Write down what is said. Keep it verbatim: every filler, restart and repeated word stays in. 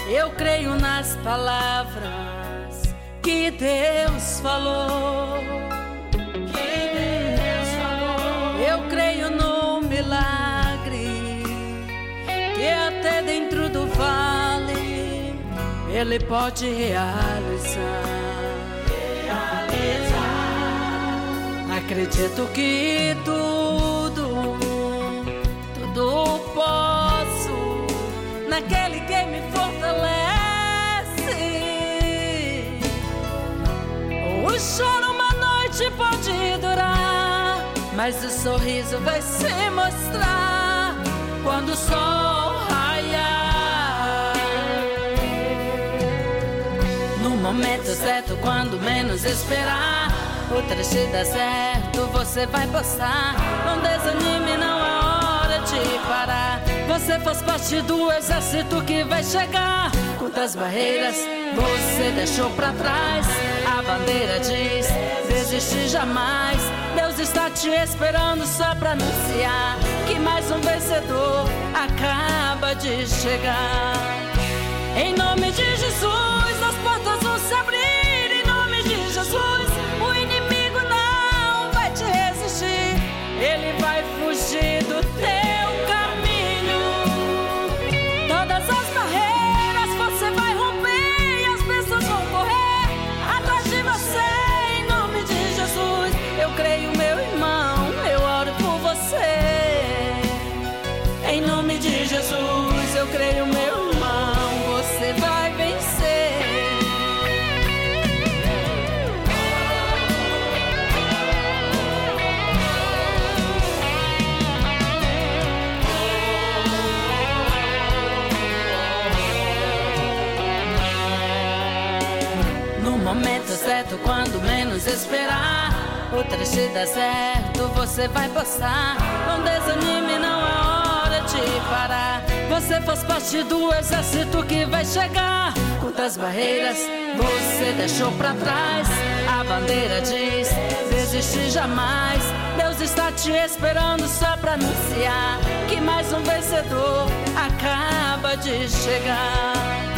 Eu creio nas palavras que Deus falou. Que Deus falou. Eu creio no milagre que até dentro do vale Ele pode realizar. Realizar. Acredito que tudo, tudo posso naquele que me fortalece. O choro uma noite pode durar, mas o sorriso vai se mostrar quando o sol raiar. No momento certo, quando menos esperar, o trecho dá certo, você vai passar. Não desanime, não é hora de parar. Você faz parte do exército que vai chegar. Quantas barreiras você deixou pra trás? A bandeira diz, desiste jamais. Deus está te esperando só pra anunciar que mais um vencedor acaba de chegar. Em nome de Jesus, as portas vão se abrir. Em nome de Jesus, o inimigo não vai te resistir. Ele vai fugir do teu caminho. Todas as barreiras você vai romper e as pessoas vão correr atrás de você. Em nome de Jesus, eu creio, meu irmão, eu oro por você. Em nome de Jesus, eu creio, meu irmão, você vai vencer. No momento certo, quando menos esperar, o trecho dá certo, você vai passar. Não desanime, não é hora de parar. Você faz parte do exército que vai chegar. Quantas barreiras você deixou pra trás? A bandeira diz, desiste jamais. Deus está te esperando só pra anunciar que mais um vencedor acaba de chegar.